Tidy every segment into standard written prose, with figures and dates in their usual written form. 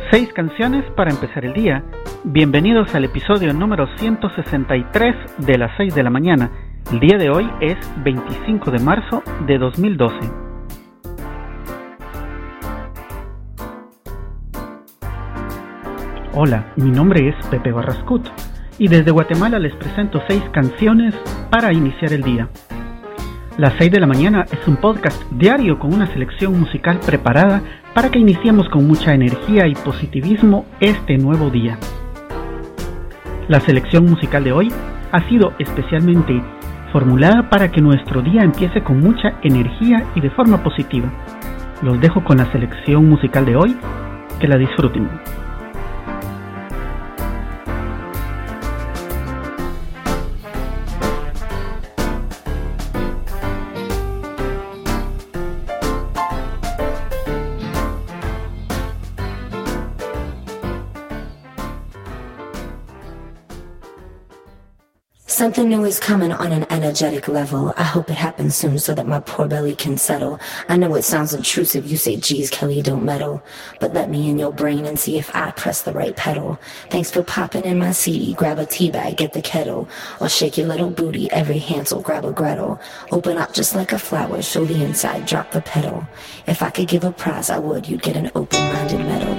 6 canciones para empezar el día. Bienvenidos al episodio número 163 de las 6 de la mañana. El día de hoy es 25 de marzo de 2012. Hola, mi nombre es Pepe Barrascut y desde Guatemala les presento 6 canciones para iniciar el día. Las 6 de la mañana es un podcast diario con una selección musical preparada para que iniciemos con mucha energía y positivismo este nuevo día. La selección musical de hoy ha sido especialmente formulada para que nuestro día empiece con mucha energía y de forma positiva. Los dejo con la selección musical de hoy, que la disfruten. Something new is coming on an energetic level. I hope it happens soon so that my poor belly can settle. I know it sounds intrusive, you say, geez, Kelly, don't meddle. But let me in your brain and see if I press the right pedal. Thanks for popping in my CD, grab a tea bag, get the kettle. Or shake your little booty, every Hansel, grab a Gretel. Open up just like a flower, show the inside, drop the petal. If I could give a prize, I would, you'd get an open-minded medal.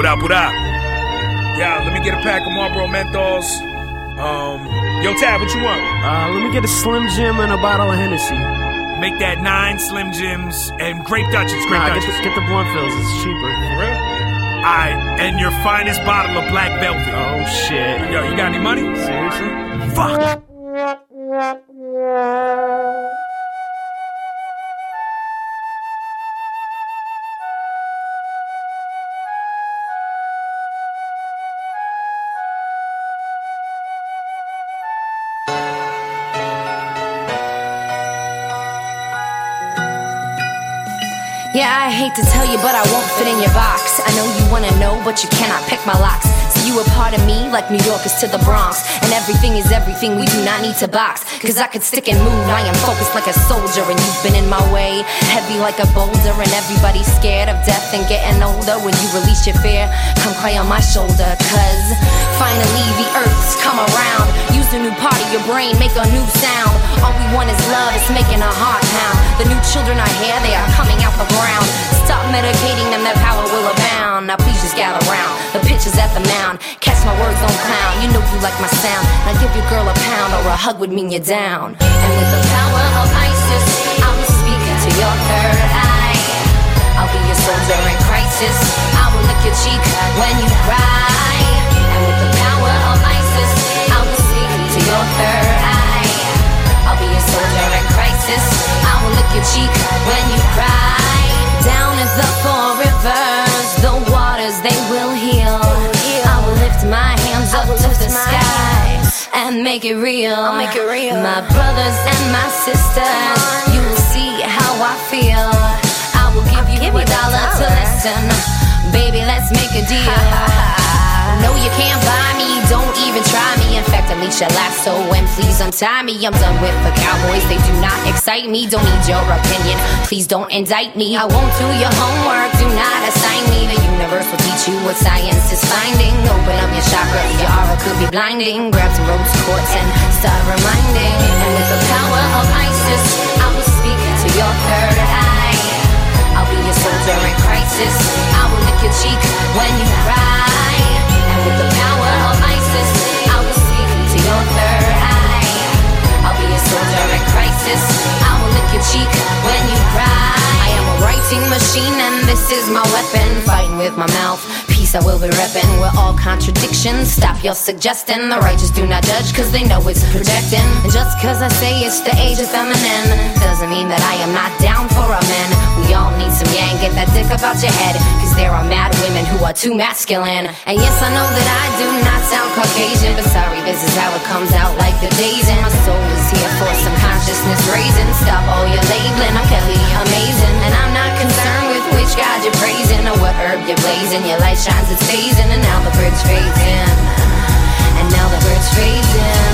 What up? Yeah, let me get a pack of Marlboro Menthols. Yo, Tab, what you want? Let me get a Slim Jim and a bottle of Hennessy. Make that 9 Slim Jims and Grape Dutchess. Get the blunt fills. It's cheaper. For real? Alright, and your finest bottle of Black Velvet. Oh, shit. Yo, you got any money? Seriously? Fuck! Yeah, I hate to tell you, but I won't fit in your box. I know you wanna know, but you cannot pick my locks. So you a part of me, like New York is to the Bronx. And everything is everything, we do not need to box. Cause I could stick and move, I am focused like a soldier. And you've been in my way, heavy like a boulder. And everybody's scared of death and getting older. When you release your fear, come cry on my shoulder. Cause finally the earth's come around. Use a new part of your brain, make a new sound. All we want is love, it's making a heart pound. The new children are here, they are coming out the ground. Stop medicating them, their power will abound. Now please just gather round, the pitch is at the mound. Catch my words, don't clown, you know you like my sound. Now give your girl a pound or a hug would mean you're down. And with the power of Isis, I will speak to your third eye. I'll be your soldier in crisis, I will lick your cheek when you cry. And with the power of Isis, I will speak to your third eye. I'll be your soldier in crisis, I will lick your cheek when you cry. Down at the 4 rivers, the waters they will heal. I will lift my hands up to the sky and make it real. My brothers and my sisters, you will see how I feel. I will give you $1 to listen. Baby, let's make a deal. No, you can't buy me, don't even try me. In fact, unleash your lasso and please untie me. I'm done with the cowboys, they do not excite me. Don't need your opinion, please don't indict me. I won't do your homework, do not assign me. The universe will teach you what science is finding. Open up your chakras, your aura could be blinding. Grab some rose quartz and start reminding. And with the power of Isis, I will speak to your third eye. I'll be your soldier in crisis, I will lick your cheek when you cry. With the power of Isis, I will speak to your third eye. I'll be a soldier in crisis, I will lick your cheek when you cry. I am a writing machine and this is my weapon. Fighting with my mouth, peace I will be repping. We're all contradictions, stop your suggesting. The righteous do not judge cause they know it's projecting. And just cause I say it's the age of feminine doesn't mean that I am not down for a man. We all need some yang, get that dick up out your head. Cause there are mad women who are too masculine. And yes, I know that I do not sound Caucasian, but sorry, this is how it comes out like the days. And my soul is here for some consciousness raising. Stop all your labeling, I'm Kelly, amazing. And I'm not concerned with which God you're praising or what herb you're blazing. Your light shines, it stays in, and now the bridge fades in. And now the bridge fades in.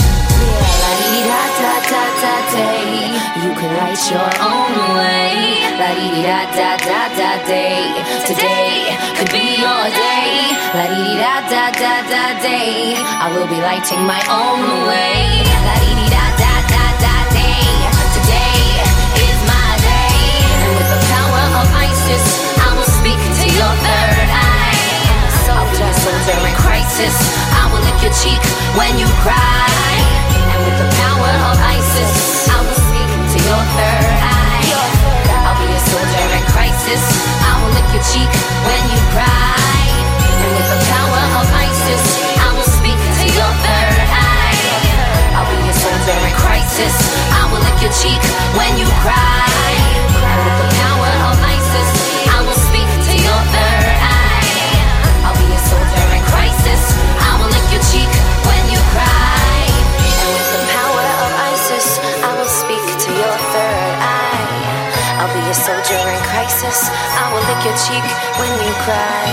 La-dee-da-da-da-da-day. You can light your own way. La-dee-da-da-da-da-day. Today could be your day. La-dee-da-da-da-da-day. I will be lighting my own way. La-dee-da-da-da-da-day. Today is my day. And with the power of Isis, I will speak to your third eye. I'll be a soldier in crisis, I will lick your cheek when you cry. And with the power of Isis, I will speak to your third eye. I'll be a soldier in crisis, I will lick your cheek when you cry. And with the power of Isis, I will speak to your third eye. I'll be a soldier in crisis, I will lick your cheek when you cry. And with the power of Isis, I will speak to your third eye. I'll be a soldier in crisis, I will lick your cheek when you cry. And with the power of Isis, I will speak to your third eye. I'll be a soldier in crisis, I will lick your cheek when you cry.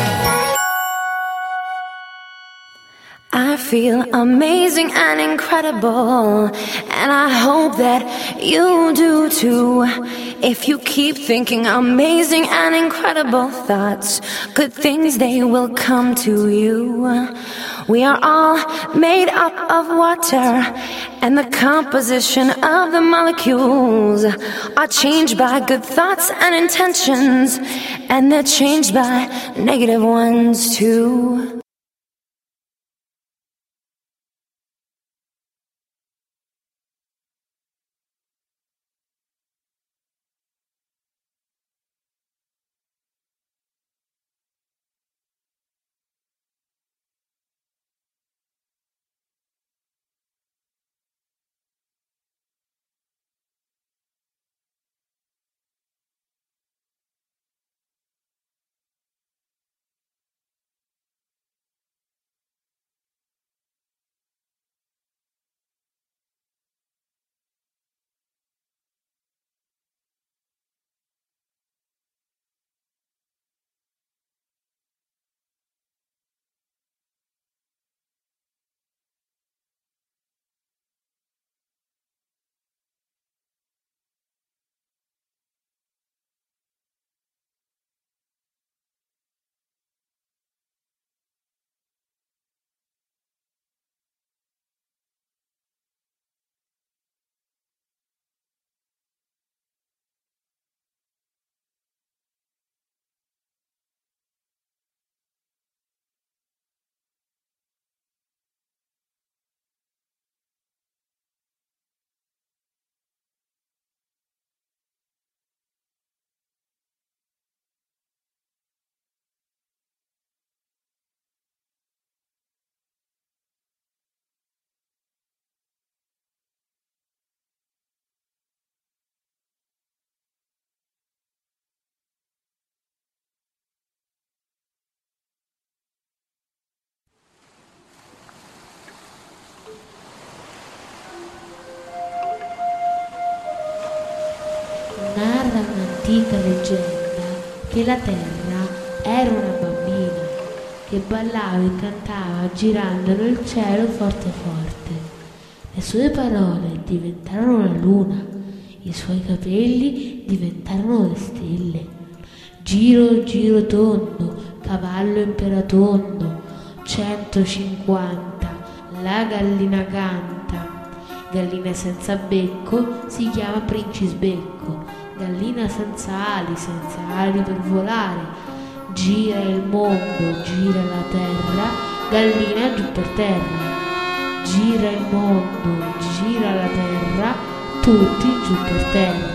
I feel amazing and incredible, and I hope that you do too. If you keep thinking amazing and incredible thoughts, good things they will come to you. We are all made up of water, And the composition of the molecules are changed by good thoughts and intentions, and they're changed by negative ones too. Narra un'antica leggenda che la Terra era una bambina che ballava e cantava girando nel cielo forte forte. Le sue parole diventarono la luna, i suoi capelli diventarono le stelle. Giro, giro tondo, cavallo imperatondo, 150, la gallina canta. Gallina senza becco si chiama princisbecco. Gallina senza ali per volare. Gira il mondo, gira la terra, gallina giù per terra. Gira il mondo, gira la terra, tutti giù per terra.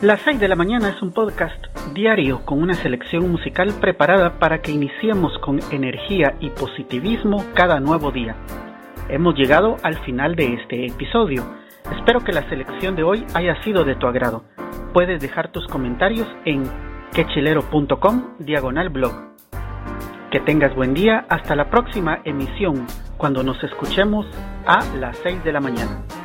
Las 6 de la mañana es un podcast diario con una selección musical preparada para que iniciemos con energía y positivismo cada nuevo día. Hemos llegado al final de este episodio. Espero que la selección de hoy haya sido de tu agrado. Puedes dejar tus comentarios en quechilero.com/blog. Que tengas buen día. Hasta la próxima emisión, cuando nos escuchemos a las 6 de la mañana.